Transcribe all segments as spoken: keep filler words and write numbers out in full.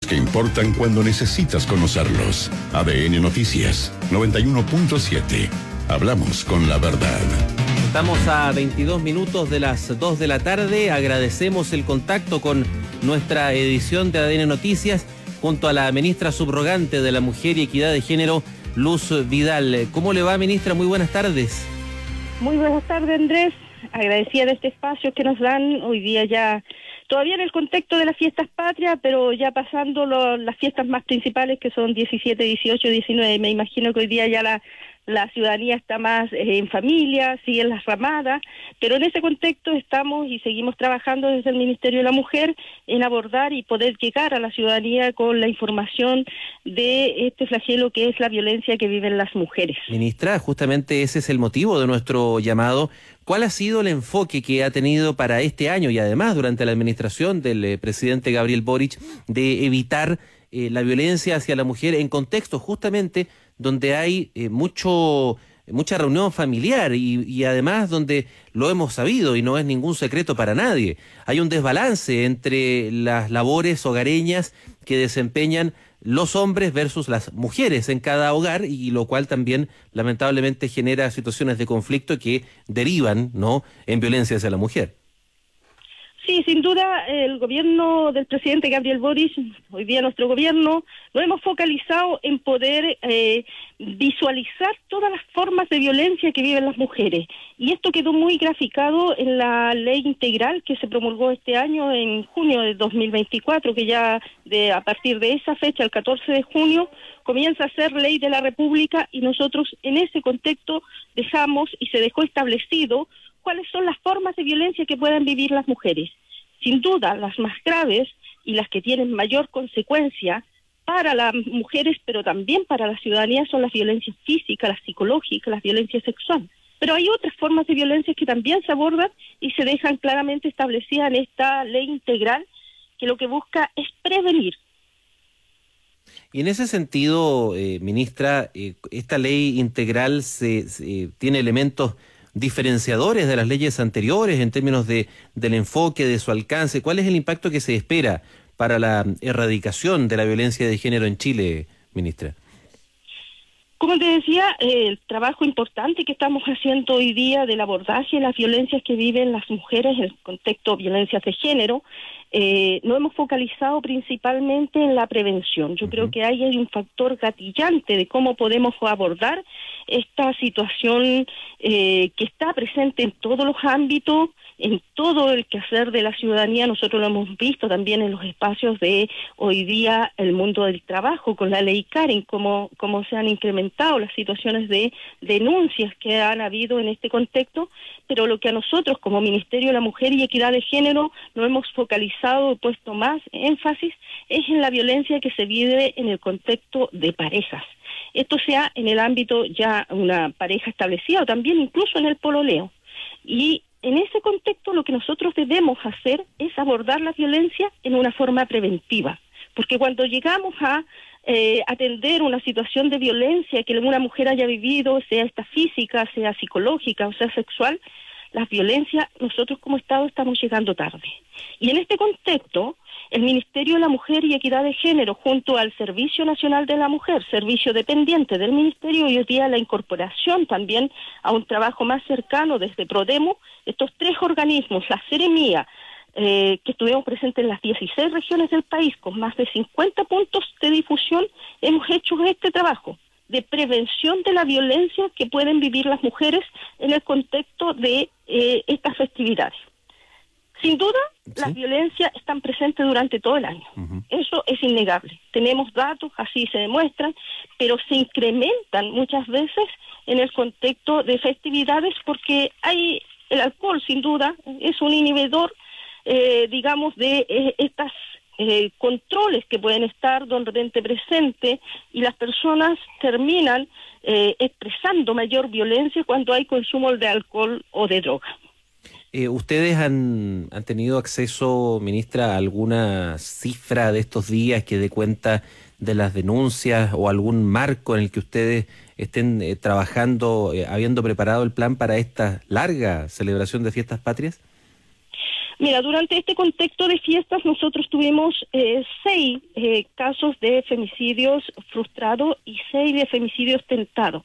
que importan cuando necesitas conocerlos. A D N Noticias noventa y uno punto siete. Hablamos con la verdad. Estamos a veintidós minutos de las dos de la tarde. Agradecemos el contacto con nuestra edición de A D N Noticias junto a la ministra subrogante de la Mujer y Equidad de Género, Luz Vidal. ¿Cómo le va, ministra? Muy buenas tardes. Muy buenas tardes, Andrés. Agradecida de este espacio que nos dan hoy día, ya todavía en el contexto de las fiestas patrias, pero ya pasando lo, las fiestas más principales, que son diecisiete, dieciocho, diecinueve. Me imagino que hoy día ya la la ciudadanía está más eh, en familia, sigue en las ramadas, pero en ese contexto estamos y seguimos trabajando desde el Ministerio de la Mujer en abordar y poder llegar a la ciudadanía con la información de este flagelo que es la violencia que viven las mujeres. Ministra, justamente ese es el motivo de nuestro llamado. ¿Cuál ha sido el enfoque que ha tenido para este año y además durante la administración del eh, presidente Gabriel Boric de evitar eh, la violencia hacia la mujer en contextos justamente donde hay eh, mucho mucha reunión familiar y, y además donde lo hemos sabido y no es ningún secreto para nadie? Hay un desbalance entre las labores hogareñas que desempeñan los hombres versus las mujeres en cada hogar, y lo cual también lamentablemente genera situaciones de conflicto que derivan, ¿no?, en violencia hacia la mujer. Sí, sin duda, el gobierno del presidente Gabriel Boric, hoy día nuestro gobierno, lo hemos focalizado en poder eh, visualizar todas las formas de violencia que viven las mujeres. Y esto quedó muy graficado en la ley integral que se promulgó este año, en junio de dos mil veinticuatro, que ya de a partir de esa fecha, el catorce de junio, comienza a ser ley de la República, y nosotros en ese contexto dejamos y se dejó establecido cuáles son las formas de violencia que pueden vivir las mujeres. Sin duda, las más graves y las que tienen mayor consecuencia para las mujeres, pero también para la ciudadanía, son las violencias físicas, las psicológicas, las violencias sexuales. Pero hay otras formas de violencia que también se abordan y se dejan claramente establecidas en esta ley integral, que lo que busca es prevenir. Y en ese sentido, eh, ministra, eh, esta ley integral se, se tiene elementos diferenciadores de las leyes anteriores en términos de del enfoque, de su alcance. ¿Cuál es el impacto que se espera para la erradicación de la violencia de género en Chile, ministra? Como te decía, eh, el trabajo importante que estamos haciendo hoy día del abordaje de las violencias que viven las mujeres en el contexto de violencias de género, eh, nos hemos focalizado principalmente en la prevención. Yo uh-huh. creo que ahí hay un factor gatillante de cómo podemos abordar esta situación eh, que está presente en todos los ámbitos, en todo el quehacer de la ciudadanía. Nosotros lo hemos visto también en los espacios de hoy día el mundo del trabajo, con la ley Karen, cómo, cómo se han incrementado las situaciones de denuncias que han habido en este contexto, pero lo que a nosotros como Ministerio de la Mujer y Equidad de Género nos hemos focalizado, puesto más énfasis, es en la violencia que se vive en el contexto de parejas. Esto sea en el ámbito ya una pareja establecida o también incluso en el pololeo. Y en ese contexto lo que nosotros debemos hacer es abordar la violencia en una forma preventiva, porque cuando llegamos a eh, atender una situación de violencia que una mujer haya vivido, sea esta física, sea psicológica o sea sexual, las violencias nosotros como Estado estamos llegando tarde. Y en este contexto, el Ministerio de la Mujer y Equidad de Género, junto al Servicio Nacional de la Mujer, servicio dependiente del Ministerio, y hoy día la incorporación también a un trabajo más cercano desde Prodemo, estos tres organismos, la Seremía, eh, que estuvimos presentes en las dieciséis regiones del país, con más de cincuenta puntos de difusión, hemos hecho este trabajo de prevención de la violencia que pueden vivir las mujeres en el contexto de eh, estas festividades. Sin duda, ¿sí? Las violencias están presentes durante todo el año. Uh-huh. Eso es innegable. Tenemos datos, así se demuestran, pero se incrementan muchas veces en el contexto de festividades porque hay el alcohol, sin duda, es un inhibidor, eh, digamos, de eh, estas eh, controles que pueden estar de repente presentes, y las personas terminan eh, expresando mayor violencia cuando hay consumo de alcohol o de droga. Eh, ¿Ustedes han, han tenido acceso, ministra, a alguna cifra de estos días que dé cuenta de las denuncias o algún marco en el que ustedes estén eh, trabajando, eh, habiendo preparado el plan para esta larga celebración de fiestas patrias? Mira, durante este contexto de fiestas nosotros tuvimos eh, seis eh, casos de femicidios frustrados y seis de femicidios tentados.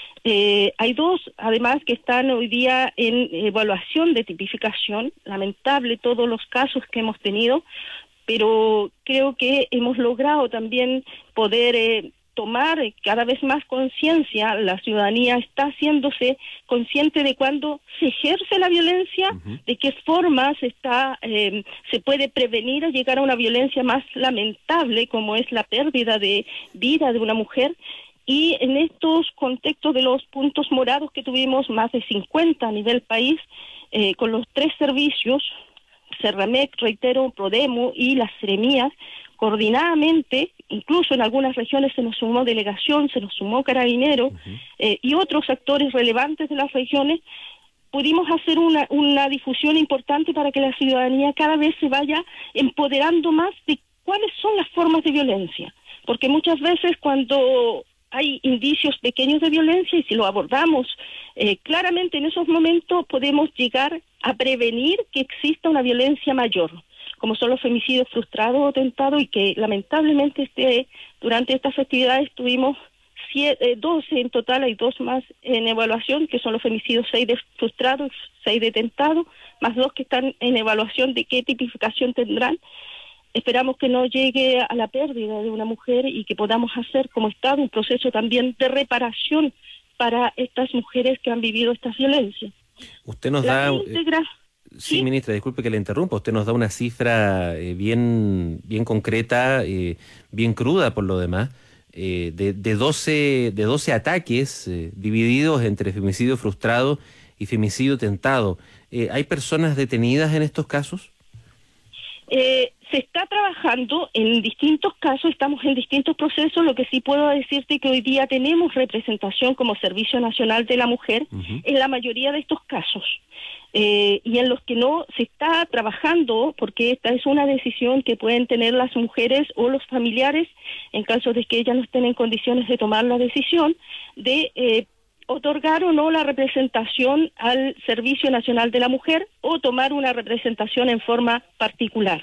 Eh, hay dos, además, que están hoy día en evaluación de tipificación. Lamentable todos los casos que hemos tenido, pero creo que hemos logrado también poder eh, tomar cada vez más conciencia. La ciudadanía está haciéndose consciente de cuándo se ejerce la violencia, uh-huh. de qué forma se está eh, se puede prevenir a llegar a una violencia más lamentable, como es la pérdida de vida de una mujer. Y en estos contextos de los puntos morados que tuvimos, más de cincuenta a nivel país, eh, con los tres servicios, Cerramec, reitero, Prodemo y las Seremías, coordinadamente, incluso en algunas regiones se nos sumó delegación, se nos sumó carabinero, uh-huh. eh, y otros actores relevantes de las regiones, pudimos hacer una, una difusión importante para que la ciudadanía cada vez se vaya empoderando más de cuáles son las formas de violencia. Porque muchas veces cuando hay indicios pequeños de violencia, y si lo abordamos eh, claramente en esos momentos, podemos llegar a prevenir que exista una violencia mayor, como son los femicidios frustrados o tentados, y que lamentablemente este durante estas festividades tuvimos siete, doce en total, hay dos más en evaluación, que son los femicidios, seis de frustrados, seis de tentados, más dos que están en evaluación de qué tipificación tendrán. Esperamos que no llegue a la pérdida de una mujer y que podamos hacer como Estado un proceso también de reparación para estas mujeres que han vivido esta violencia. Usted nos La da... íntegra... Sí, ¿Sí? ministra, disculpe que le interrumpa. Usted nos da una cifra eh, bien, bien concreta, eh, bien cruda por lo demás, eh, de, de, doce, de doce ataques eh, divididos entre femicidio frustrado y femicidio tentado. Eh, ¿Hay personas detenidas en estos casos? Eh, se está trabajando en distintos casos, estamos en distintos procesos. Lo que sí puedo decirte que hoy día tenemos representación como Servicio Nacional de la Mujer uh-huh. en la mayoría de estos casos. Eh, y en los que no se está trabajando, porque esta es una decisión que pueden tener las mujeres o los familiares, en caso de que ellas no estén en condiciones de tomar la decisión, de eh, otorgar o no la representación al Servicio Nacional de la Mujer o tomar una representación en forma particular.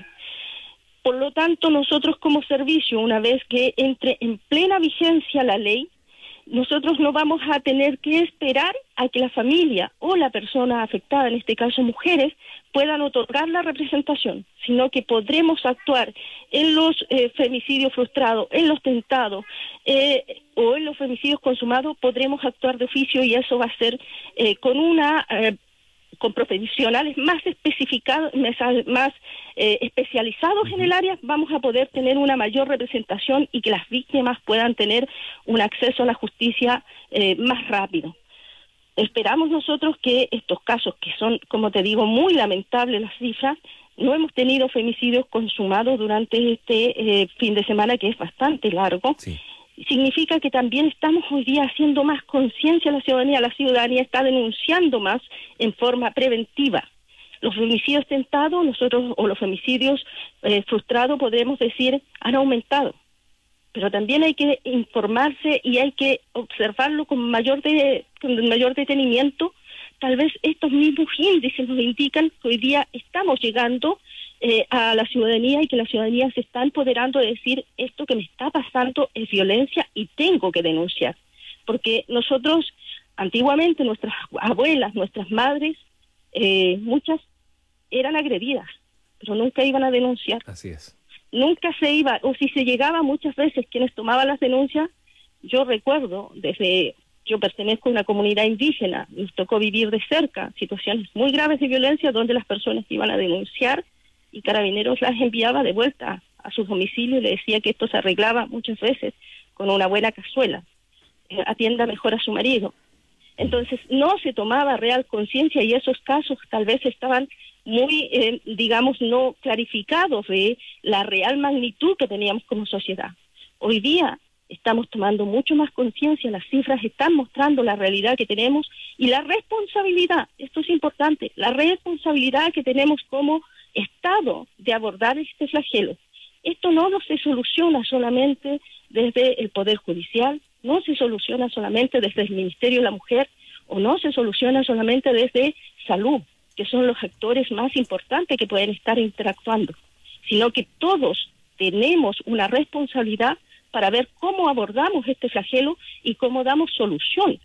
Por lo tanto, nosotros como servicio, una vez que entre en plena vigencia la ley, nosotros no vamos a tener que esperar a que la familia o la persona afectada, en este caso mujeres, puedan otorgar la representación, sino que podremos actuar en los eh, femicidios frustrados, en los tentados eh, o en los femicidios consumados, podremos actuar de oficio, y eso va a ser eh, con una... Eh, con profesionales más especificados, más eh, especializados en el área, vamos a poder tener una mayor representación y que las víctimas puedan tener un acceso a la justicia eh, más rápido. Esperamos nosotros que estos casos, que son, como te digo, muy lamentables las cifras, no hemos tenido femicidios consumados durante este eh, fin de semana, que es bastante largo. Sí. Significa que también estamos hoy día haciendo más conciencia a la ciudadanía, la ciudadanía está denunciando más en forma preventiva. Los femicidios tentados, nosotros, o los femicidios eh, frustrados, podemos decir, han aumentado. Pero también hay que informarse y hay que observarlo con mayor, de, con mayor detenimiento. Tal vez estos mismos índices nos indican que hoy día estamos llegando Eh, a la ciudadanía, y que la ciudadanía se está empoderando de decir, esto que me está pasando es violencia y tengo que denunciar. Porque nosotros, antiguamente, nuestras abuelas, nuestras madres, eh, muchas eran agredidas, pero nunca iban a denunciar. Así es. Nunca se iba, o si se llegaba, muchas veces quienes tomaban las denuncias, yo recuerdo, desde... Yo pertenezco a una comunidad indígena, nos tocó vivir de cerca situaciones muy graves de violencia donde las personas iban a denunciar y Carabineros las enviaba de vuelta a su domicilio y le decía que esto se arreglaba muchas veces con una buena cazuela. Eh, atienda mejor a su marido. Entonces no se tomaba real conciencia, y esos casos tal vez estaban muy, eh, digamos, no clarificados de la real magnitud que teníamos como sociedad. Hoy día estamos tomando mucho más conciencia, las cifras están mostrando la realidad que tenemos y la responsabilidad, esto es importante, la responsabilidad que tenemos como Estado de abordar este flagelo. Esto no, no se soluciona solamente desde el Poder Judicial, no se soluciona solamente desde el Ministerio de la Mujer, o no se soluciona solamente desde Salud. que son los actores más importantes que pueden estar interactuando, sino que todos tenemos una responsabilidad para ver cómo abordamos este flagelo y cómo damos solución.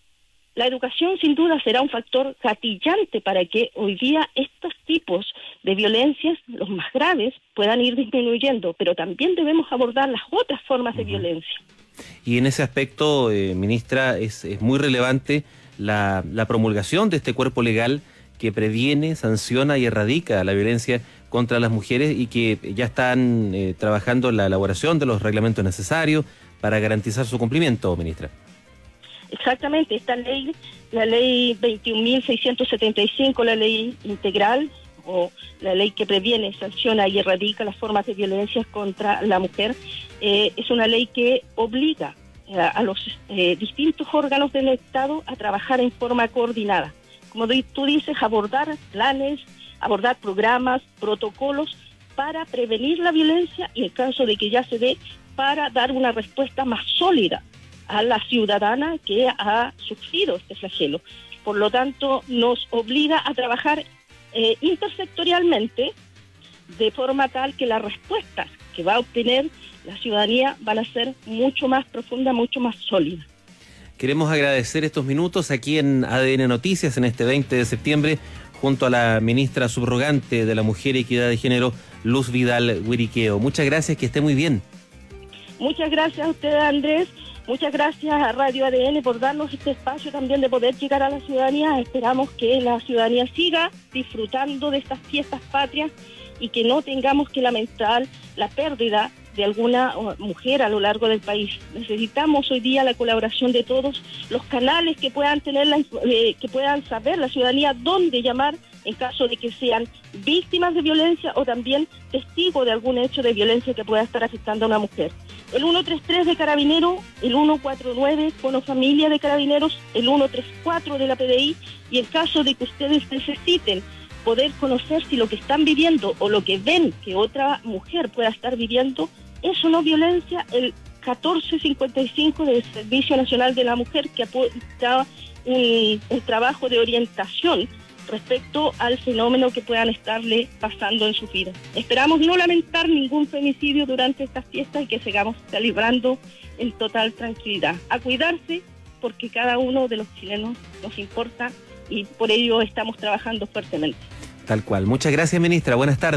La educación sin duda será un factor gatillante para que hoy día estos tipos de violencias, los más graves, puedan ir disminuyendo, pero también debemos abordar las otras formas de violencia. Y en ese aspecto, eh, ministra, es, es muy relevante la, la promulgación de este cuerpo legal que previene, sanciona y erradica la violencia contra las mujeres y que ya están eh, trabajando en la elaboración de los reglamentos necesarios para garantizar su cumplimiento, ministra. Exactamente, esta ley, la ley veintiún mil seiscientos setenta y cinco, la ley integral, o la ley que previene, sanciona y erradica las formas de violencia contra la mujer, eh, es una ley que obliga a, a los eh, distintos órganos del Estado a trabajar en forma coordinada. Como tú dices, abordar planes, abordar programas, protocolos para prevenir la violencia y en caso de que ya se dé, para dar una respuesta más sólida a la ciudadana que ha sufrido este flagelo. Por lo tanto, nos obliga a trabajar eh, intersectorialmente de forma tal que las respuestas que va a obtener la ciudadanía van a ser mucho más profundas, mucho más sólidas. Queremos agradecer estos minutos aquí en A D N Noticias en este veinte de septiembre junto a la ministra subrogante de la Mujer y Equidad de Género, Luz Vidal Wiriqueo. Muchas gracias, que esté muy bien. Muchas gracias a usted, Andrés. Muchas gracias a Radio A D N por darnos este espacio también de poder llegar a la ciudadanía. Esperamos que la ciudadanía siga disfrutando de estas fiestas patrias y que no tengamos que lamentar la pérdida de alguna mujer a lo largo del país. Necesitamos hoy día la colaboración de todos los canales que puedan tener la, eh, que puedan saber la ciudadanía dónde llamar en caso de que sean víctimas de violencia o también testigos de algún hecho de violencia que pueda estar afectando a una mujer. El ciento treinta y tres de Carabineros, el ciento cuarenta y nueve Cono Familia de Carabineros, el ciento treinta y cuatro de la P D I, y en caso de que ustedes necesiten poder conocer si lo que están viviendo o lo que ven que otra mujer pueda estar viviendo es o no violencia, el catorce cincuenta y cinco del Servicio Nacional de la Mujer, que apunta un, un trabajo de orientación respecto al fenómeno que puedan estarle pasando en su vida. Esperamos no lamentar ningún femicidio durante estas fiestas y que sigamos celebrando en total tranquilidad. A cuidarse, porque cada uno de los chilenos nos importa y por ello estamos trabajando fuertemente. Tal cual. Muchas gracias, ministra. Buenas tardes.